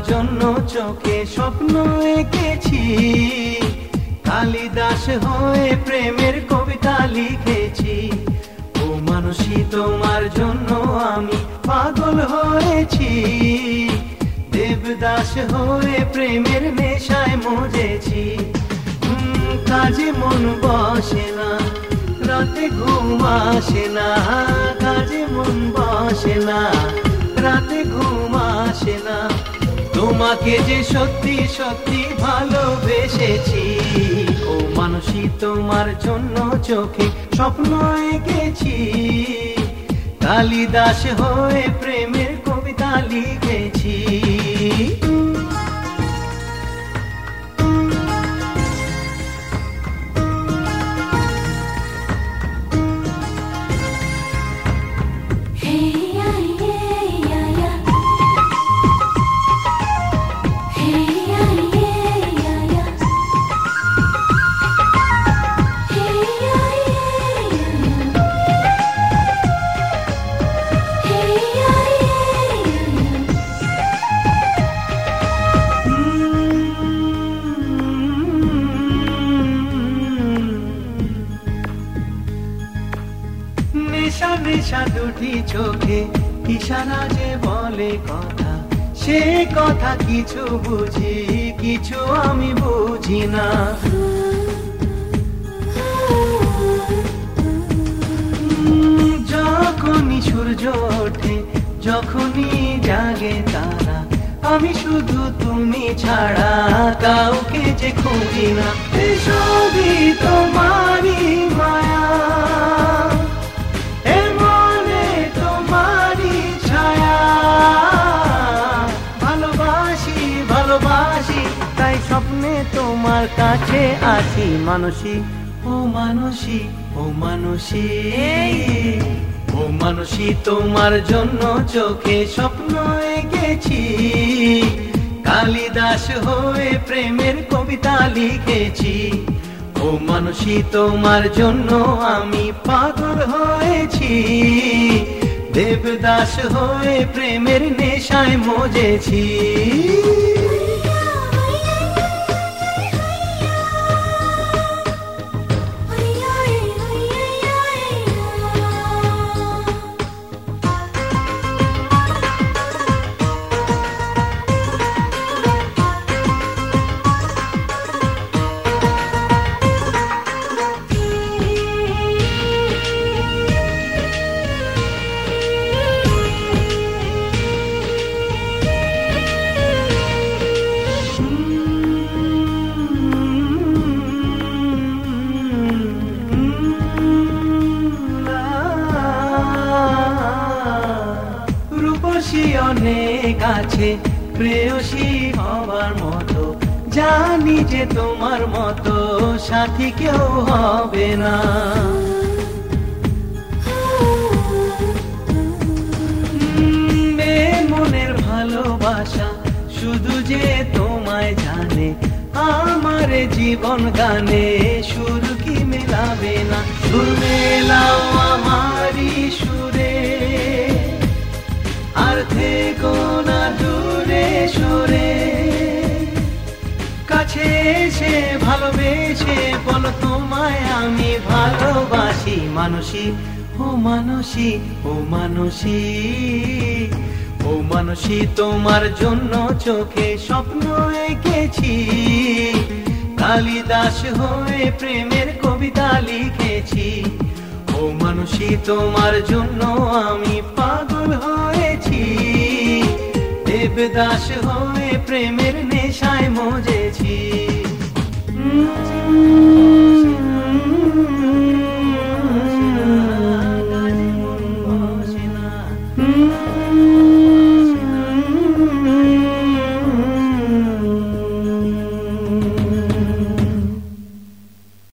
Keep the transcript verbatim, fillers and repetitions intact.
জন্য চোখে স্বপ্ন এঁকেছি, কালিদাস হয়ে প্রেমের কবিতা লিখেছি। ও মানুষী তোমার জন্য আমি পাগল হয়েছি, দেবদাস হয়ে প্রেমের নেশায় মজেছি। কাজে মন বসে না, রাতে ঘুম আসে না, কাজে মন বসে না, রাতে ঘুম আসে না। তোমাকে যে সত্যি সত্যি ভালোবেসেছি, ও মানুষী তোমার জন্য চোখে স্বপ্ন এঁকেছি, কালিদাস হয়ে প্রেমের কবিতা লিখেছি। নেশা নেশা দুটি চোখে ইশারা যে বলে কথা, সে কথা কিছু বুঝি কিছু আমি বুঝি না। যখনই সূর্য ওঠে, যখনই জাগে তারা, আমি শুধু তুমি ছাড়া কাউকে যে খুঁজি না। সবই তোমারই মায়া, তাই স্বপ্নে তোমার কাছে আসি মানুষী। ও মানুষী, ও মানুষী, ও মানুষী তোমার জন্য চোখে স্বপ্ন এঁকেছি, কালিদাস হয়ে প্রেমের কবিতা লিখেছি। ও মানুষী তোমার জন্য আমি পাগল হয়েছি, দেবদাস হয়ে প্রেমের নেশায় মজেছি। অনেক আছে প্রেয়সী হবার মতো, জানি যে তোমার মতো সাথী কেউ হবে না। মনের ভালোবাসা শুধু যে তোমায় জানে, আমার জীবন গানে সুর কি মেলাবে না। সুর মেলাও আমারই সুরে, আর থেকো না দূরে সরে, কাছে এসে ভালোবেসে বলো তোমায় আমি ভালোবাসি মানুষী। ও মানুষী, ও মানুষী, ও মানুষী তোমার জন্য চোখে স্বপ্ন এঁকেছি, কালিদাস হয়ে প্রেমের কবিতা লিখেছি। ও মানুষী তোমার জন্য আমি পাগল হয়েছি, দেবদাস হয়ে প্রেমের নেশায় মজেছি।